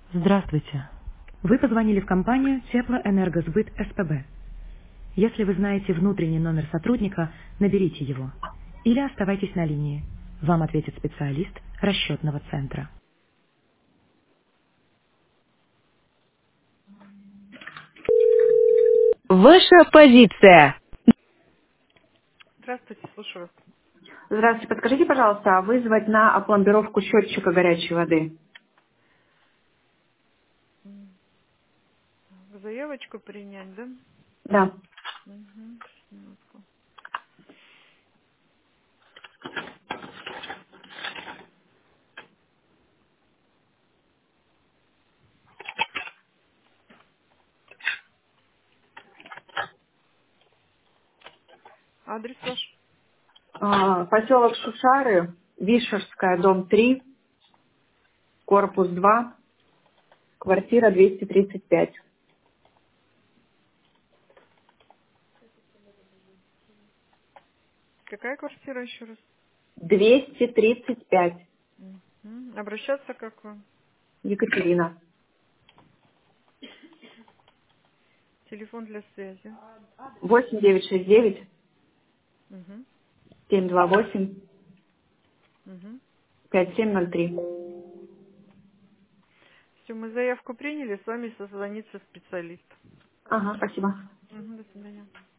Здравствуйте. Вы позвонили в компанию Теплоэнергосбыт СПБ. Если вы знаете внутренний номер сотрудника, наберите его. Или оставайтесь на линии. Вам ответит специалист расчетного центра. Ваша позиция. Здравствуйте, слушаю вас. Здравствуйте, подскажите, пожалуйста, а вызвать на опломбировку счетчика горячей воды? Заявочку принять, да? Да. Угу. Минутку. Адрес ваш? Поселок Шушары, Вишерская, дом 3, корпус 2, квартира 235. Какая квартира еще раз? 235. Мгм. Обращаться как вам? Екатерина. Телефон для связи. 8969 Угу. 728 Угу. 5703. Все, мы заявку приняли, с вами созвонится специалист. Ага, спасибо. Угу, до свидания.